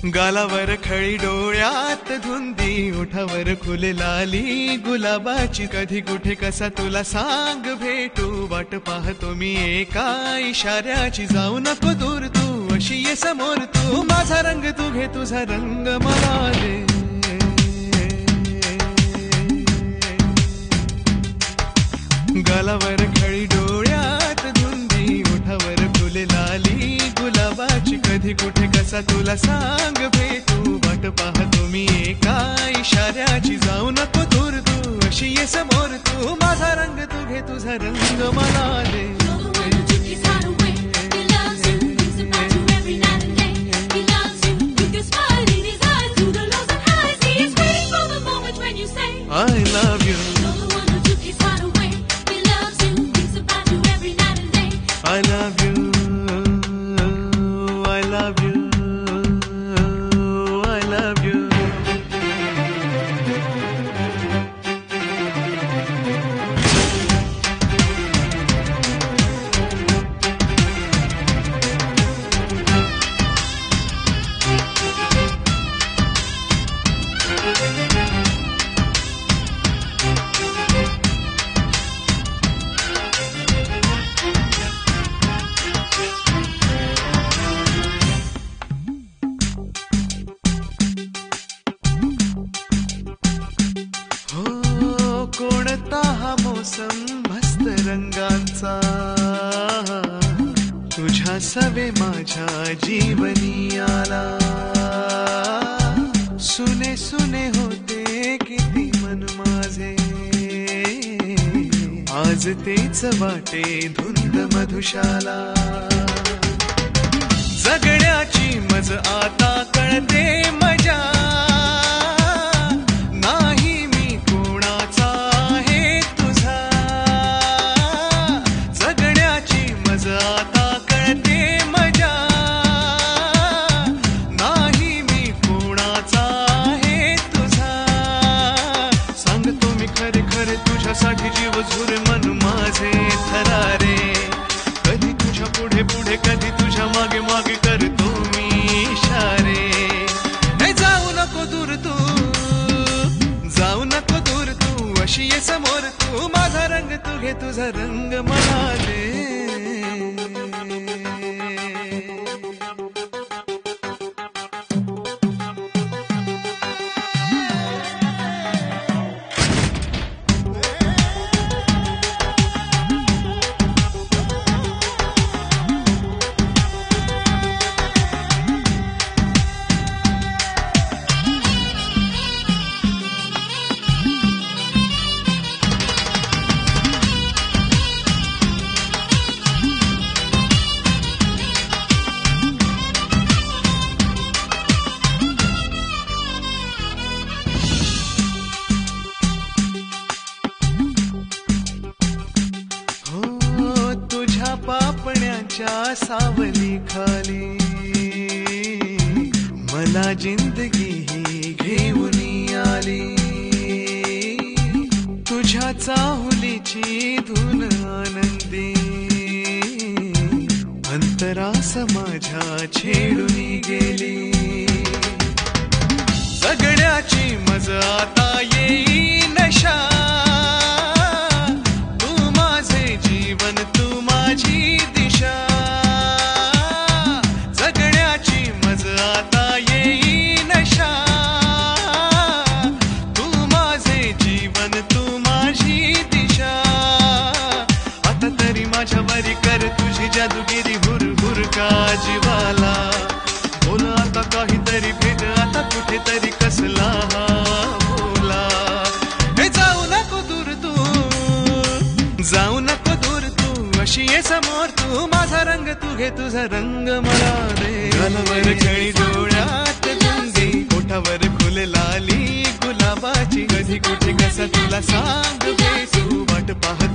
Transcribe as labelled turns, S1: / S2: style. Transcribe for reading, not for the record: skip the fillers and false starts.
S1: गालावर खळी डोळ्यात धुंदी ओठावर फुले लाली गुलाबाची कधी कुठे कसा तुला सांग भेटू वाट पाहतो मी एका इशाऱ्याची जाऊ नको दूर तू अशी ये समोर तू माझा रंग तू घे तुझा रंग मला दे गालावर खळी डोळ्यात धुंदी ओठावर फुले लाली गुलाबाची कधी कुठे कसा तुला सांग भेटू वाट पाहतो मी एका इशाऱ्याची जाऊ नको दूर तू अशी ये समोर तू माझा रंग तू घे तुझा रंग मला दे I love you I love you I love you I love you कोणता हा मोसम मस्त रंगांचा तुझ्या सवे माझ्या जीवनी आला सुने सुने होते किती मन माझे आज तेच वाटे धुंद मधुशाला जगण्याची मज आता कळते मजा तुझ्यासाठी जीव झुरे मन माझे थरारे कधी तुझ्या पुढे पुढे कधी तुझ्या मागे मागे करतो मी इशारे नाही जाऊ नको दूर तू जाऊ नको दूर तू अशी ये समोर तू माझा रंग तू घे तुझा रंग मला दे पापण्याच्या सावली खाली मला जिंदगी ही घेऊन आली तुझ्या चाहुलीची धून आनंदी अंतरास माझ्या छेडून गेली जगण्याची मज आता येई नशा तू माझे जीवन तू माझी दिशा जगण्याची मज आता येई नशा तू माझे जीवन तू माझी दिशा आता तरी माझ्या वरी कर तुझी जादूगिरी हुर हुर का जीवाला बोल आता काहीतरी भेट आता कुठेतरी कसला हा बोला हे जाऊ नको दूर तू जाऊ नको दूर तू अशी ये समोर तू माझा रंग तू घे तुझा रंग मला दे गालावर खळी डोळ्यात धुंदी ओठावर फुले लाली गुलाबाची कधी कुठे कसा तुला सांग भेटू वाट पाहत